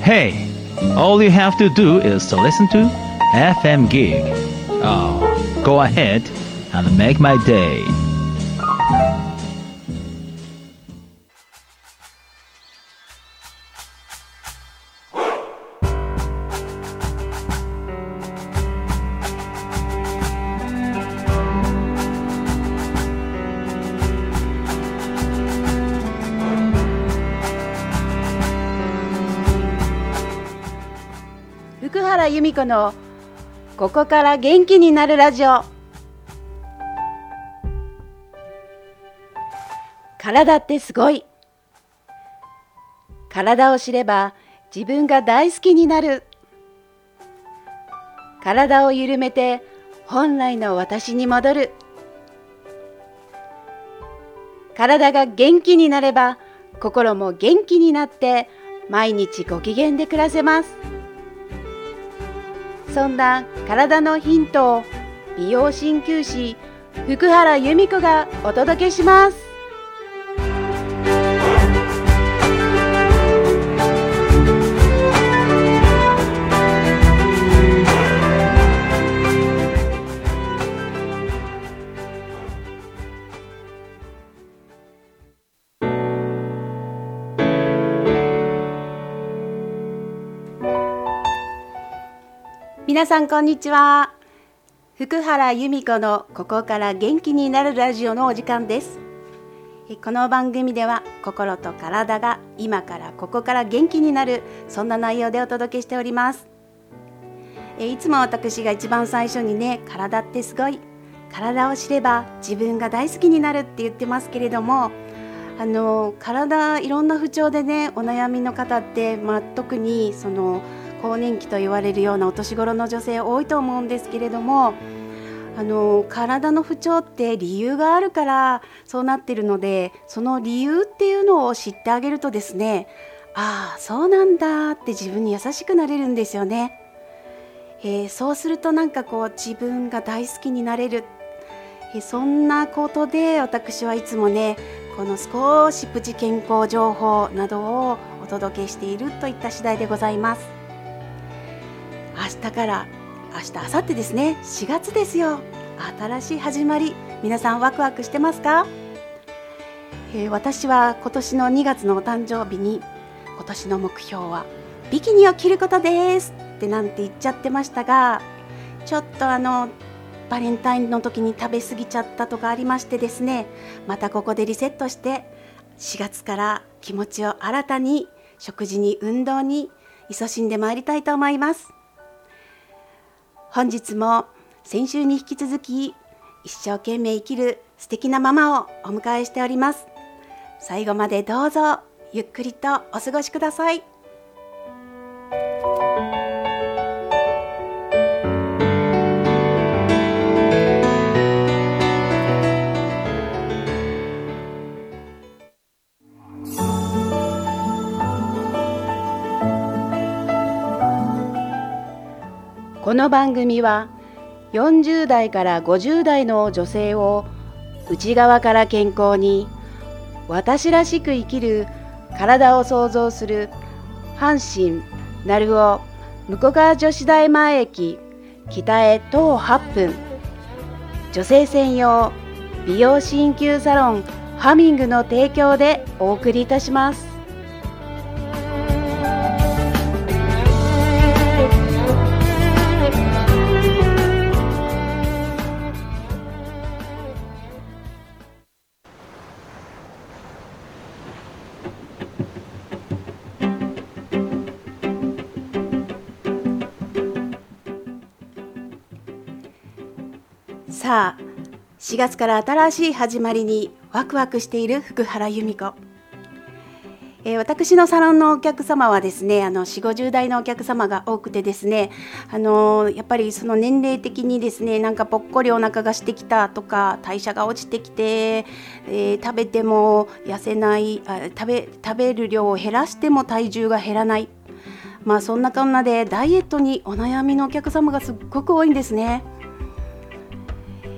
Hey, all you have to do is to listen to FM Gig. Oh, go ahead and make my day. 福原由美子のここから元気になるラジオ。体ってすごい。体を知れば自分が大好きになる。体を緩めて本来の私に戻る。体が元気になれば心も元気になって毎日ご機嫌で暮らせます。そんな体のヒントを美容鍼灸師福原由美子がお届けします。皆さんこんにちは。福原由美子のここから元気になるラジオのお時間です。この番組では心と体が今からここから元気になる、そんな内容でお届けしております。いつも私が一番最初にね、体ってすごい、体を知れば自分が大好きになるって言ってますけれども、体いろんな不調でねお悩みの方って、特にその更年期と言われるようなお年頃の女性多いと思うんですけれども、体の不調って理由があるからそうなってるので、その理由っていうのを知ってあげるとですね、ああそうなんだって自分に優しくなれるんですよね。そうするとなんかこう自分が大好きになれる、そんなことで私はいつもねこの少しプチ健康情報などをお届けしているといった次第でございます。明日、明後日ですね、4月ですよ。新しい始まり、皆さんワクワクしてますか？私は今年の2月のお誕生日に、今年の目標はビキニを着ることですってなんて言っちゃってましたが、ちょっとバレンタインの時に食べ過ぎちゃったとかありましてですね、またここでリセットして4月から気持ちを新たに食事に運動に勤しんでまいりたいと思います。本日も先週に引き続き一生懸命生きる素敵なママをお迎えしております。最後までどうぞゆっくりとお過ごしください。この番組は40代から50代の女性を内側から健康に、私らしく生きる体を創造する阪神鳴尾向川女子大前駅北へ徒歩8分、女性専用美容鍼灸サロンハミングの提供でお送りいたします。さあ、4月から新しい始まりにワクワクしている福原由美子。私のサロンのお客様はですね、4、50代のお客様が多くてですね、やっぱりその年齢的にですね、なんかぽっこりお腹がしてきたとか、代謝が落ちてきて、食べても痩せない、食べる量を減らしても体重が減らない、そんなこんなでダイエットにお悩みのお客様がすっごく多いんですね。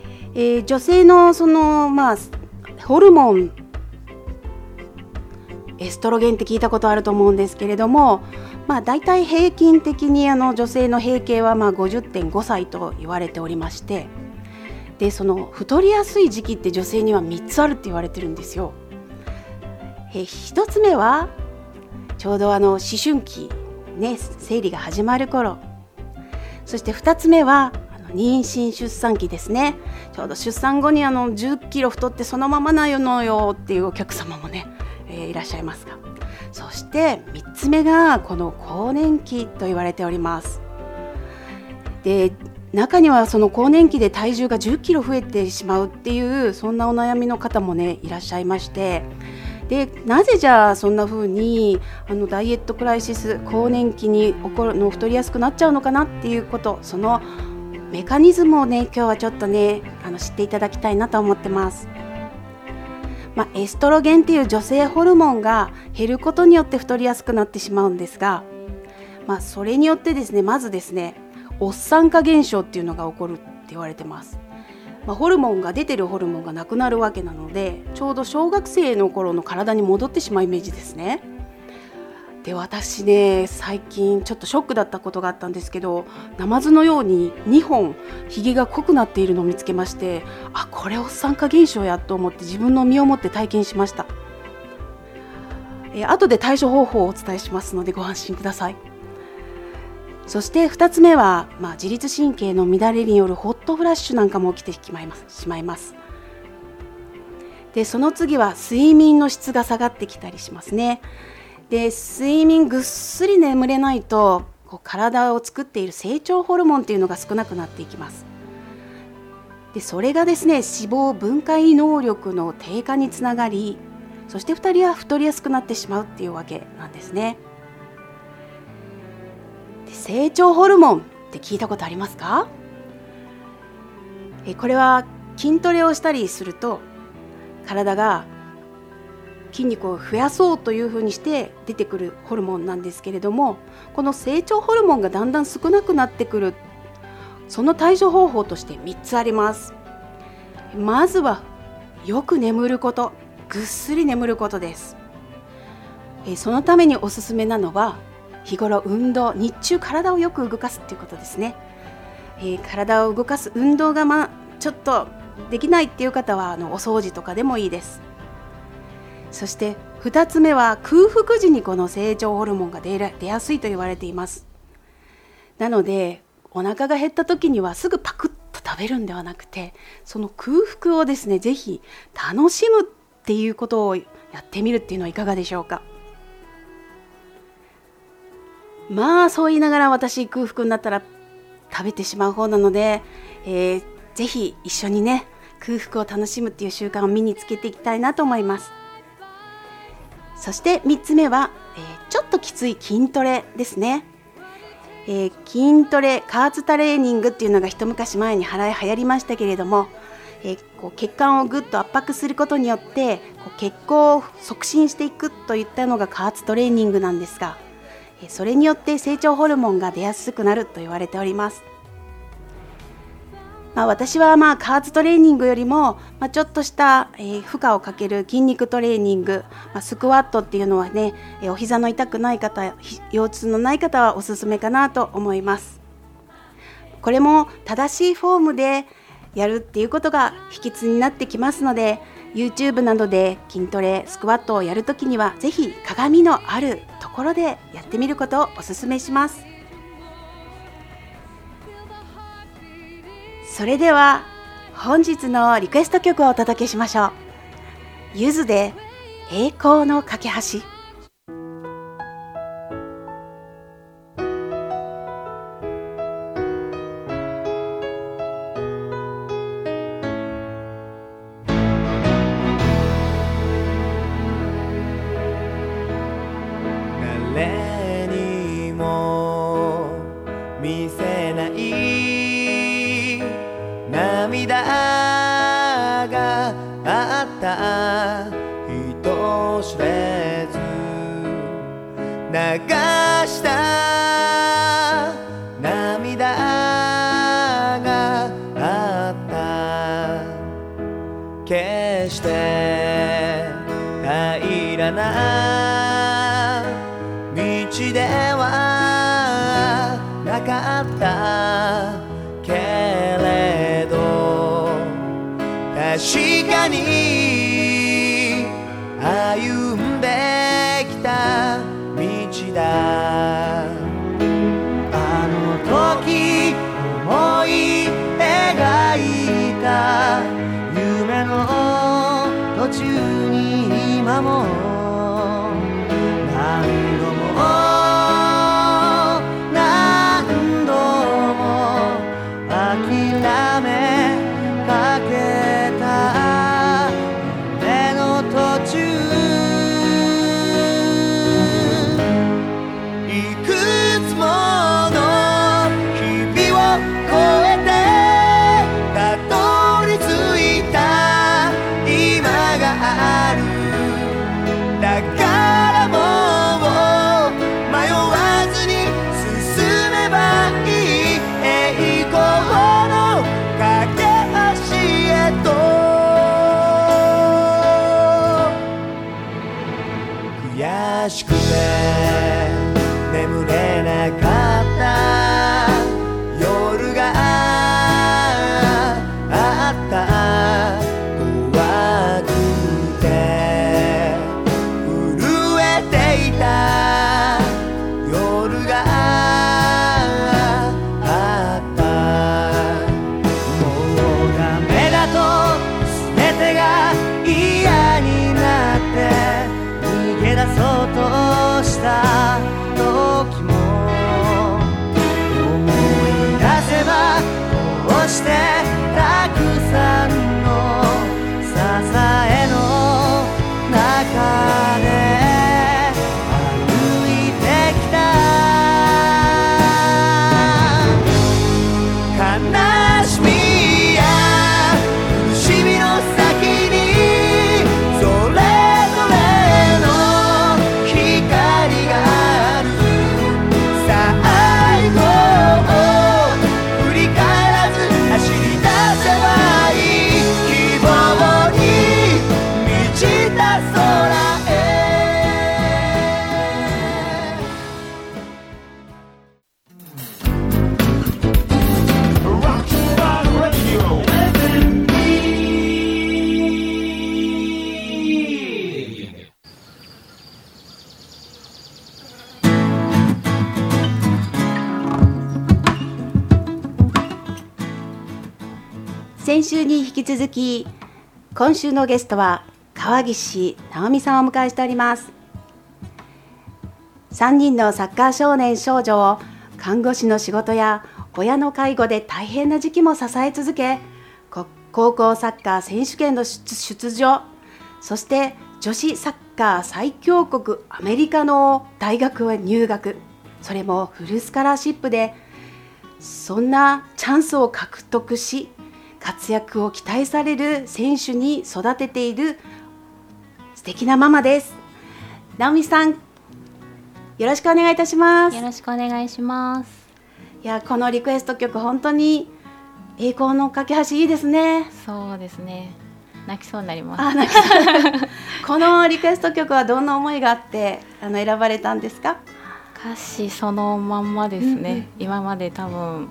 女性のそのホルモン、 エストロゲンって聞いたことあると思うんですけれども、だいたい平均的に女性の閉経は50.5 歳と言われておりまして、でその太りやすい時期って女性には3つあるって言われてるんですよ。1つ目はちょうど思春期、生理が始まる頃、そして2つ目は妊娠出産期ですね。ちょうど出産後に10キロ太ってそのままないのよっていうお客様もね、いらっしゃいますが、そして3つ目がこの更年期と言われております。で中にはその更年期で体重が10キロ増えてしまうっていうそんなお悩みの方もねいらっしゃいまして、でなぜじゃあそんな風にダイエットクライシス、更年期に起こるの太りやすくなっちゃうのかなっていうこと、そのメカニズムをね今日はちょっとね知っていただきたいなと思ってます。エストロゲンっていう女性ホルモンが減ることによって太りやすくなってしまうんですが、それによってですね、まずですねおっさん化現象っていうのが起こるって言われてます。ホルモンが出てるホルモンがなくなるわけなので、ちょうど小学生の頃の体に戻ってしまうイメージですね。で私ね最近ちょっとショックだったことがあったんですけど、ナマズのように2本ひげが濃くなっているのを見つけまして、これおっさん化現象やと思って自分の身をもって体験しました。後で対処方法をお伝えしますのでご安心ください。そして2つ目は、自律神経の乱れによるホットフラッシュなんかも起きてしまいます。でその次は睡眠の質が下がってきたりしますね。で睡眠ぐっすり眠れないと体を作っている成長ホルモンっていうのが少なくなっていきます。でそれがですね脂肪分解能力の低下につながり、そして2人は太りやすくなってしまうっていうわけなんですね。で成長ホルモンって聞いたことありますか？これは筋トレをしたりすると体が筋肉を増やそうというふうにして出てくるホルモンなんですけれども、この成長ホルモンがだんだん少なくなってくる、その対処方法として3つあります。まずはよく眠ること、ぐっすり眠ることです。そのためにおすすめなのは日頃運動、日中体をよく動かすっていうことですね。体を動かす運動がちょっとできないっていう方はお掃除とかでもいいです。そして2つ目は空腹時にこの成長ホルモンが出やすいと言われています。なのでお腹が減った時にはすぐパクッと食べるんではなくて、その空腹をですねぜひ楽しむっていうことをやってみるっていうのはいかがでしょうか。そう言いながら私空腹になったら食べてしまう方なので、ぜひ一緒にね空腹を楽しむっていう習慣を身につけていきたいなと思います。そして3つ目は、ちょっときつい筋トレですね。筋トレ、加圧トレーニングっていうのが一昔前に流行りましたけれども、血管をぐっと圧迫することによって血行を促進していくといったのが加圧トレーニングなんですが、それによって成長ホルモンが出やすくなると言われております。私は加圧トレーニングよりも、ちょっとした、負荷をかける筋肉トレーニング、スクワットっていうのはね、お膝の痛くない方、腰痛のない方はおすすめかなと思います。これも正しいフォームでやるっていうことが秘訣になってきますので、 YouTube などで筋トレ、スクワットをやるときにはぜひ鏡のあるところでやってみることをおすすめします。それでは本日のリクエスト曲をお届けしましょう。ゆずで栄光の架け橋。 誰にも見せない涙があった人知れず流した涙があった。決して平らなちではなかったけれど、確かに歩んできた道だ。あの時思い描いた夢の途中に今も何度も何度も諦めかけた夢の途中、いくつもの日々を越えてたどり着いた今がある。だからもう迷わずに進めばいい、栄光の架け橋へと。悔しくて眠れなかった夜があった。怖くて震えていた夜があった。もうダメだと全てが嫌になって逃げ出そうとした時も、思い出せばこうしてたくさんの支えの中で歩いてきた。悲しみや苦しみの先にそれぞれの光がある。最後を振り返らず走り出せばいい、希望に満ちた空へ。 先週に引き続き今週のゲストは川岸直美さんをお迎えしております。3人のサッカー少年少女を看護師の仕事や親の介護で大変な時期も支え続け、高校サッカー選手権の出場、そして女子サッカー最強国アメリカの大学へ入学、それもフルスカラーシップで、そんなチャンスを獲得し活躍を期待される選手に育てている素敵なママです。直美さん、よろしくお願いいたします。 よろしくお願いします。 いや、このリクエスト曲本当に栄光の架け橋いいですね。 そうですね、泣きそうになります。 泣きそうこのリクエスト曲はどんな思いがあって選ばれたんですか？ 歌詞そのまんまですね、今まで多分、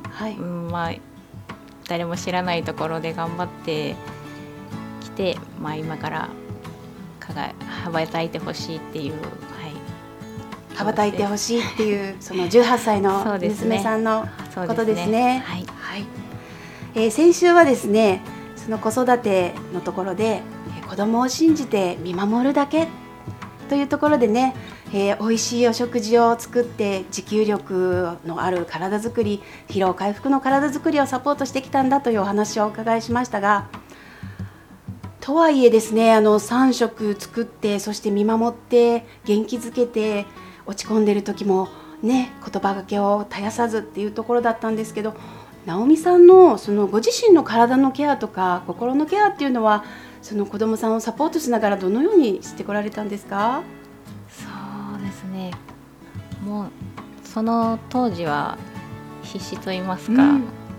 誰も知らないところで頑張ってきて、今から羽ばたいてほしいっていう、 羽ばたいてほしいっていうその18歳の娘さんのことですね。先週はですね、その子育てのところで子供を信じて見守るだけというところでね、美味しいお食事を作って持久力のある体づくり、疲労回復の体づくりをサポートしてきたんだというお話をお伺いしましたが、とはいえですね、3食作って、そして見守って元気づけて、落ち込んでる時もね、言葉がけを絶やさずっていうところだったんですけど、直美さんのそのご自身の体のケアとか心のケアっていうのは、その子どもさんをサポートしながらどのようにしてこられたんですか？ そうですね、もうその当時は必死と言いますか、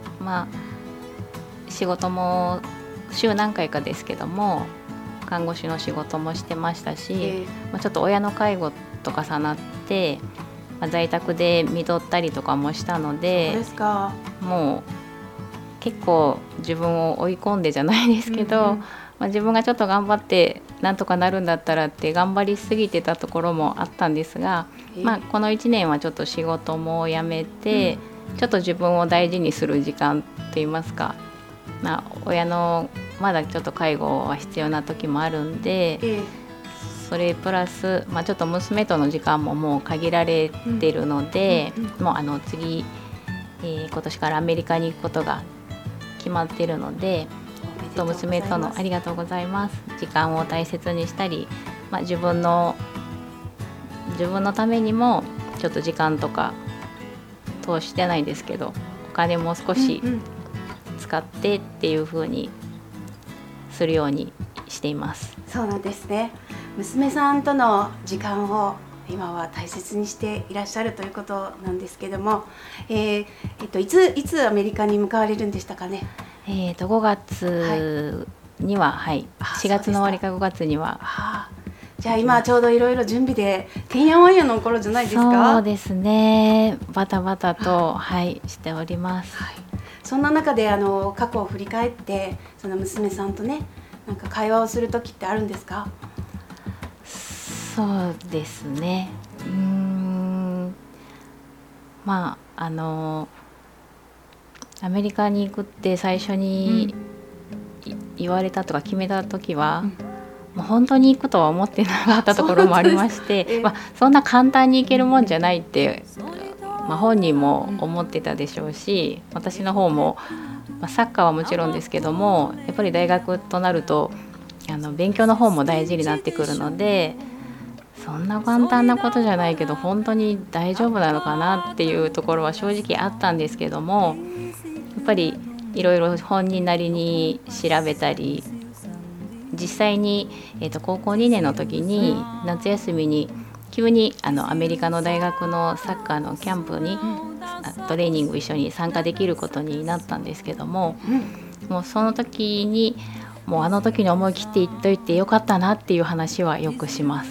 仕事も週何回かですけども看護師の仕事もしてましたし、ちょっと親の介護と重なって在宅で見とったりとかもしたのそうで、 ですか。 もう結構自分を追い込んでじゃないですけど、自分がちょっと頑張ってなんとかなるんだったらって頑張りすぎてたところもあったんですが、この1年はちょっと仕事も辞めて、ちょっと自分を大事にする時間といいますか、親のまだちょっと介護は必要な時もあるんで、それプラス、ちょっと娘との時間ももう限られてるので、もう次、今年からアメリカに行くことが決まってるので、娘とのありがとうございます時間を大切にしたり、自分のためにもちょっと時間とか投資してないですけど、お金も少し使ってっていう風にするようにしています。 そうなんですね。娘さんとの時間を今は大切にしていらっしゃるということなんですけども、いつアメリカに向かわれるんでしたかね。 5月には、4月の終わりか5月には。 じゃあ今ちょうどいろいろ準備でてんやわんやの頃じゃないですか。 そうですね、バタバタと、しております。 そんな中で過去を振り返ってその娘さんとね、なんか会話をする時ってあるんですか。 そうですね、アメリカに行くって最初に言われたとか決めた時は、もう本当に行くとは思ってなかったところもありまして、そんな簡単に行けるもんじゃないって、本人も思ってたでしょうし、私の方も、サッカーはもちろんですけども、やっぱり大学となると勉強の方も大事になってくるので、そんな簡単なことじゃないけど本当に大丈夫なのかなっていうところは正直あったんですけども、やっぱりいろいろ本人なりに調べたり、実際に、高校2年の時に夏休みに急にアメリカの大学のサッカーのキャンプにトレーニング一緒に参加できることになったんですけども、もうその時にもうあの時に思い切って言っといてよかったなっていう話はよくします。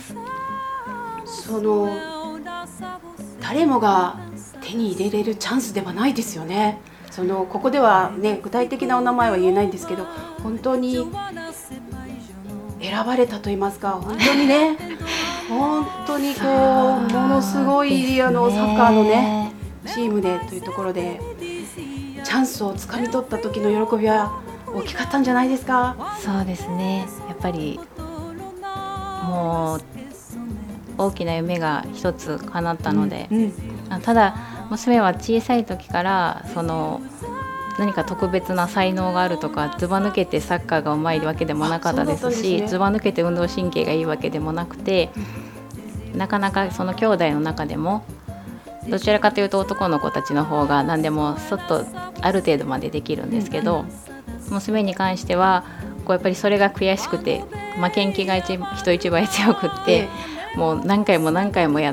誰もが手に入れれるチャンスではないですよね。ここではね、具体的なお名前は言えないんですけど、本当に選ばれたと言いますか、本当にね本当にものすごいサッカーのねチームでというところでチャンスをつかみ取った時の喜びは大きかったんじゃないですか。 そうですね、やっぱりもう大きな夢が一つ叶ったので、ただ娘は小さい時から何か特別な才能があるとか、ずば抜けてサッカーがうまいわけでもなかったですし、ずば抜けて運動神経がいいわけでもなくて、なかなかその兄弟の中でもどちらかというと男の子たちの方が何でもそっとある程度までできるんですけど、娘に関してはやっぱりそれが悔しくて、負けん気が人一倍強くって、もう何回も何回もやって、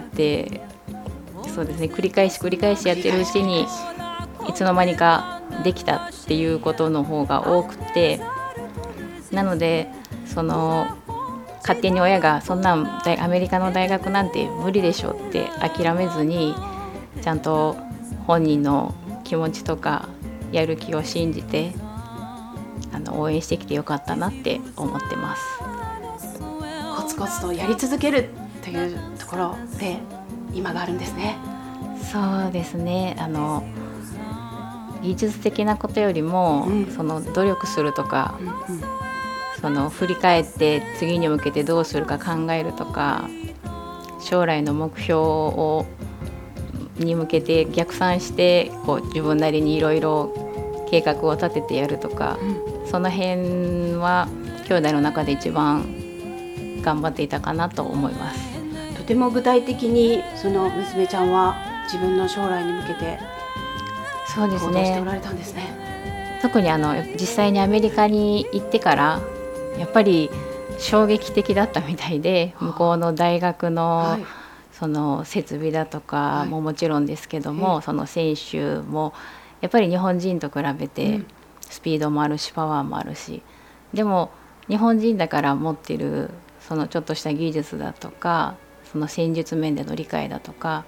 そうですね、繰り返しやってるうちにいつの間にかできたっていうことの方が多くて、なので勝手に親がそんなんアメリカの大学なんて無理でしょって諦めずに、ちゃんと本人の気持ちとかやる気を信じて応援してきてよかったなって思ってます。 コツコツとやり続けるというところで今があるんですね。 そうですね、技術的なことよりも、努力するとか、振り返って次に向けてどうするか考えるとか、将来の目標に向けて逆算して自分なりにいろいろ計画を立ててやるとか、その辺は兄弟の中で一番頑張っていたかなと思います。 とても具体的に娘ちゃんは自分の将来に向けて行動しておられたんですね。 特に実際にアメリカに行ってからやっぱり衝撃的だったみたいで、向こうの大学のその設備だとかももちろんですけども、その選手もやっぱり日本人と比べてスピードもあるしパワーもあるし、でも日本人だから持ってるそのちょっとした技術だとか、その戦術面での理解だとか、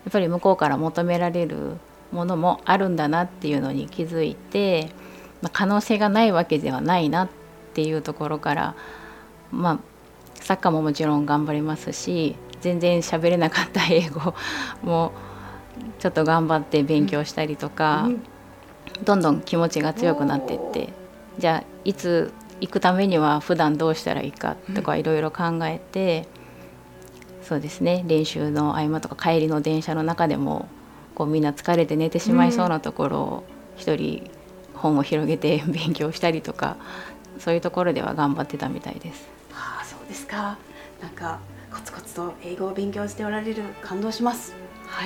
ぱり向こうから求められるものもあるんだなっていうのに気づいて、可能性がないわけではないなっていうところから、サッカーももちろん頑張りますし、全然喋れなかった英語もちょっと頑張って勉強したりとか、どんどん気持ちが強くなっていって、じゃあいつ行くためには普段どうしたらいいかとかいろいろ考えて、そうですね、練習の合間とか帰りの電車の中でもこうみんな疲れて寝てしまいそうなところを一人本を広げて勉強したりとか、そういうところでは頑張ってたみたいです。 そうですか。なんかコツコツと英語を勉強しておられる、感動します。はい。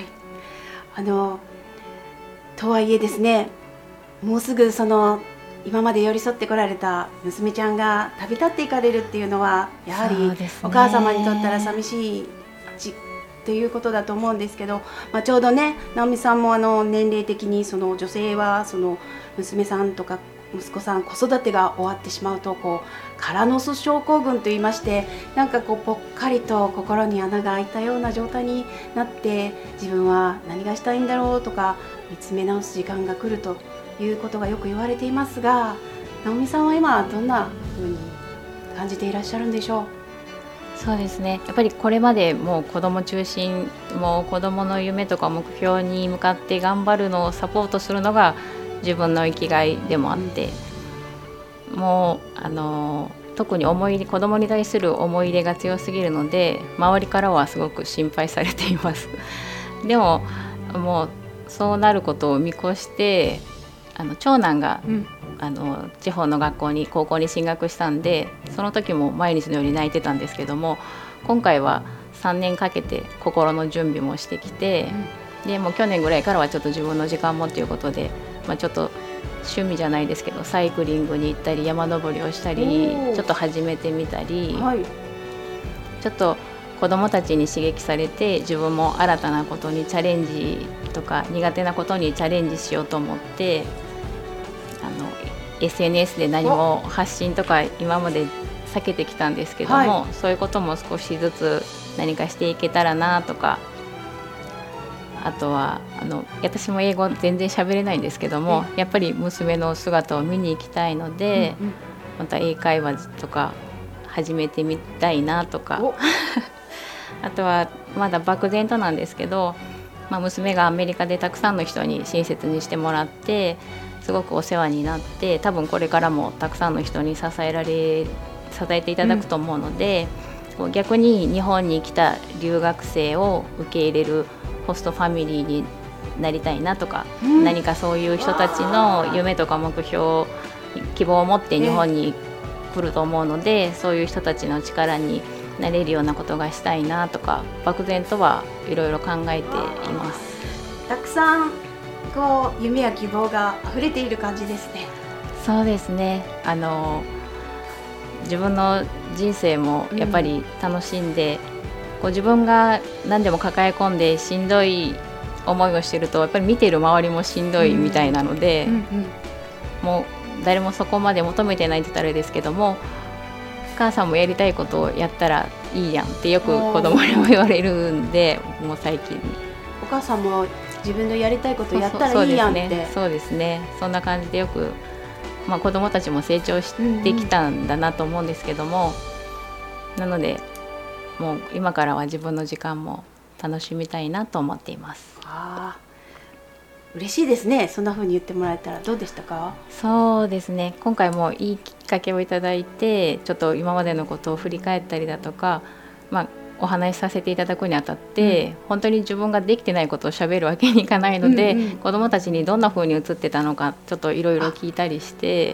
とはいえですね、もうすぐ今まで寄り添ってこられた娘ちゃんが旅立っていかれるっていうのは、やはりお母様にとったら寂しいということだと思うんですけど、ちょうどね、直美さんも年齢的に女性は娘さんとか息子さん、子育てが終わってしまうとカラノス症候群といいまして、なんかぽっかりと心に穴が開いたような状態になって、自分は何がしたいんだろうとか見つめ直す時間が来るということがよく言われていますが、直美さんは今どんな風に感じていらっしゃるんでしょう？ そうですね、やっぱりこれまでもう子ども中心、もう子どもの夢とか目標に向かって頑張るのをサポートするのが自分の生きがいでもあって、もう特に子どもに対する思い入れが強すぎるので、周りからはすごく心配されていますでももうそうなることを見越して、長男が、地方の高校に進学したんで、その時も毎日のように泣いてたんですけども、今回は3年かけて心の準備もしてきて、でもう去年ぐらいからはちょっと自分の時間もということで、ちょっと趣味じゃないですけどサイクリングに行ったり山登りをしたりちょっと始めてみたり、ちょっと子どもたちに刺激されて自分も新たなことにチャレンジとか苦手なことにチャレンジしようと思って、SNS で何も発信とか今まで避けてきたんですけども、そういうことも少しずつ何かしていけたらなとか、あとは私も英語全然喋れないんですけども、やっぱり娘の姿を見に行きたいので、また英会話とか始めてみたいなとかあとはまだ漠然となんですけど、娘がアメリカでたくさんの人に親切にしてもらってすごくお世話になって、多分これからもたくさんの人に支えていただくと思うので、逆に日本に来た留学生を受け入れるホストファミリーになりたいなとか、何かそういう人たちの夢とか目標、希望を持って日本に来ると思うので、そういう人たちの力になれるようなことがしたいなとか、漠然とはいろいろ考えています。 たくさん夢や希望が溢れている感じですね。 そうですね、自分の人生もやっぱり楽しんで、自分が何でも抱え込んでしんどい思いをしてると、やっぱり見ている周りもしんどいみたいなので、もう誰もそこまで求めてないって言ったらあれですけども、お母さんもやりたいことをやったらいいやんってよく子供にも言われるんで、もう最近お母さんも自分のやりたいことをやったらいいやんって。 そうですね、そんな感じでよく、子供たちも成長してきたんだなと思うんですけども、なのでもう今からは自分の時間も楽しみたいなと思っています。 嬉しいですね。そんな風に言ってもらえたら。どうでしたか？ そうですね、今回もいいきっかけをいただいて、ちょっと今までのことを振り返ったりだとか、お話しさせていただくにあたって、本当に自分ができてないことを喋るわけにいかないので、子どもたちにどんな風に映ってたのかちょっといろいろ聞いたりして、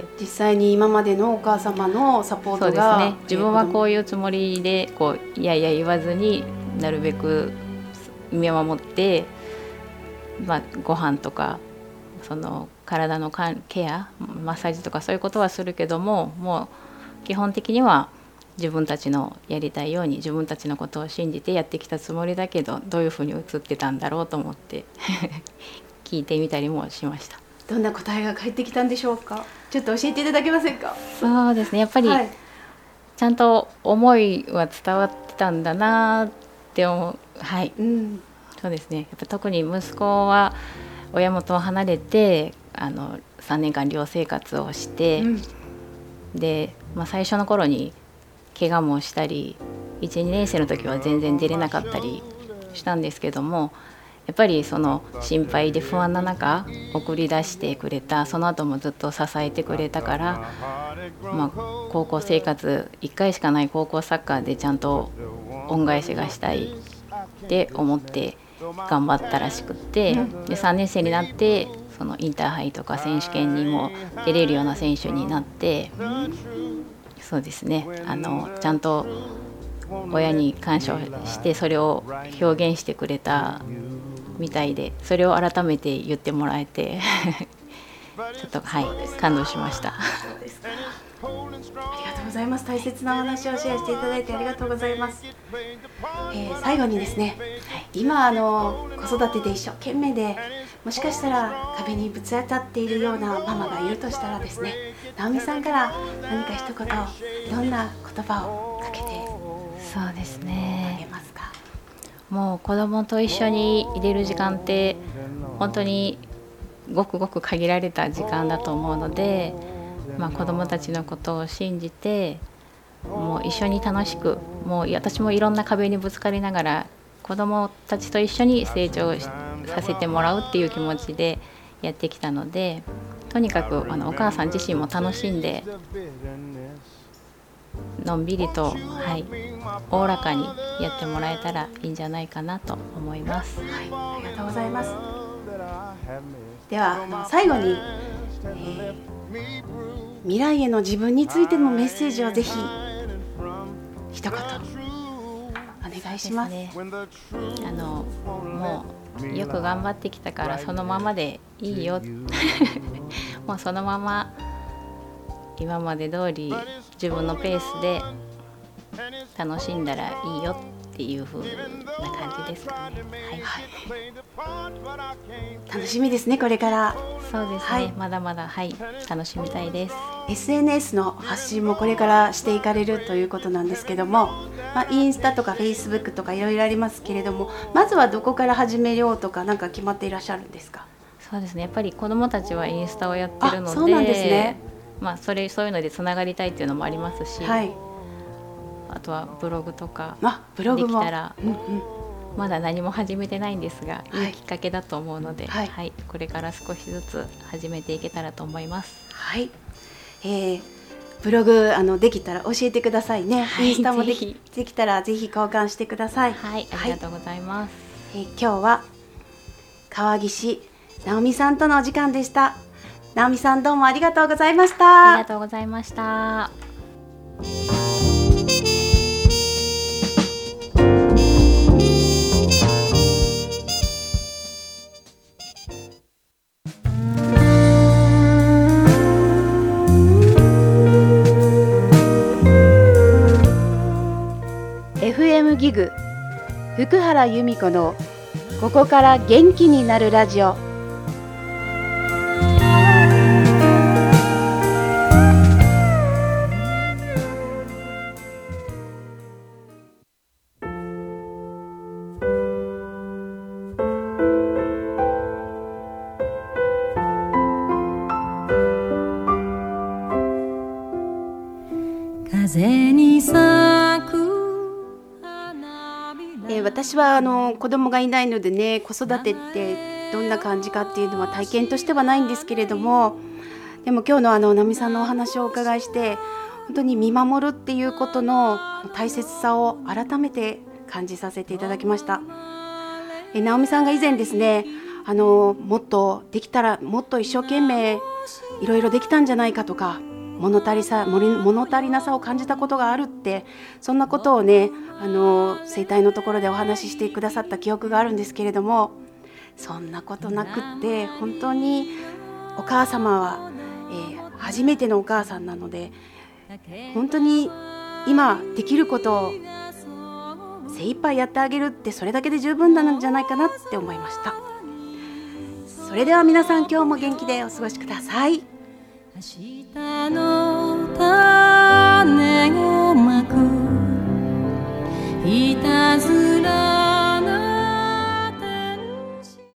実際に今までのお母様のサポートが、 そうですね、自分はこういうつもりでいやいや言わずになるべく見守って、ご飯とかその体のケア、マッサージとかそういうことはするけども、もう基本的には自分たちのやりたいように自分たちのことを信じてやってきたつもりだけど、どういうふうに映ってたんだろうと思って聞いてみたりもしました。 どんな答えが返ってきたんでしょうか？ちょっと教えていただけませんか？ そうですね、やっぱり、ちゃんと思いは伝わってたんだなって思う。 そうですね、やっぱ特に息子は親元を離れて3年間寮生活をして、で、最初の頃に怪我もしたり 1,2 年生の時は全然出れなかったりしたんですけども、やっぱりその心配で不安な中送り出してくれた、その後もずっと支えてくれたから、高校生活1回しかない高校サッカーでちゃんと恩返しがしたいって思って頑張ったらしくって、で3年生になってそのインターハイとか選手権にも出れるような選手になって、そうですね、ちゃんと親に感謝してそれを表現してくれたみたいで、それを改めて言ってもらえてちょっと感動しました。 そうですか。ありがとうございます。大切なお話をシェアしていただいてありがとうございます。最後にですね、今子育てで一生懸命で、もしかしたら壁にぶち当たっているようなママがいるとしたらですね、直美さんから何か一言、どんな言葉をかけてそうですね、 あげますか？ もう子供と一緒にいれる時間って本当にごくごく限られた時間だと思うので、子供たちのことを信じて、もう一緒に楽しく、もう私もいろんな壁にぶつかりながら子供たちと一緒に成長させてもらうっていう気持ちでやってきたので、とにかくお母さん自身も楽しんでのんびりと、おおらかにやってもらえたらいいんじゃないかなと思います。 ありがとうございます。では最後に、未来への自分についてのメッセージをぜひ一言お願いします。 もうよく頑張ってきたからそのままでいいよもうそのまま今まで通り自分のペースで楽しんだらいいよっていう風な感じですかね。 楽しみですね、これから。 そうですね、まだまだ楽しみたいです。 SNS の発信もこれからしていかれるということなんですけども、インスタとかフェイスブックとかいろいろありますけれども、まずはどこから始めようとか何か決まっていらっしゃるんですか？ そうですね、やっぱり子どもたちはインスタをやってるので、 そうなんですね。 そういうのでつながりたいっていうのもありますし、あとはブログとかできたら、まだ何も始めてないんですが、いいきっかけだと思うので、これから少しずつ始めていけたらと思います。 ブログできたら教えてくださいね。インスタもできたらぜひ交換してください。 ありがとうございます。 今日は川岸直美さんとのお時間でした。直美さん、どうもありがとうございました。 ありがとうございました。 FM ギグ福原由美子のここから元気になるラジオ。 風に咲く私は子供がいないのでね、子育てってどんな感じかっていうのは体験としてはないんですけれども、でも今日の直美さんのお話をお伺いして、本当に見守るっていうことの大切さを改めて感じさせていただきました。直美さんが以前ですね、もっとできたらもっと一生懸命いろいろできたんじゃないかとか、物足りなさを感じたことがあるって、そんなことをね、生態のところでお話ししてくださった記憶があるんですけれども、そんなことなくって、本当にお母様は、初めてのお母さんなので、本当に今できることを精一杯やってあげるって、それだけで十分なんじゃないかなって思いました。それでは皆さん、今日も元気でお過ごしください。 明日の種をまくいたずら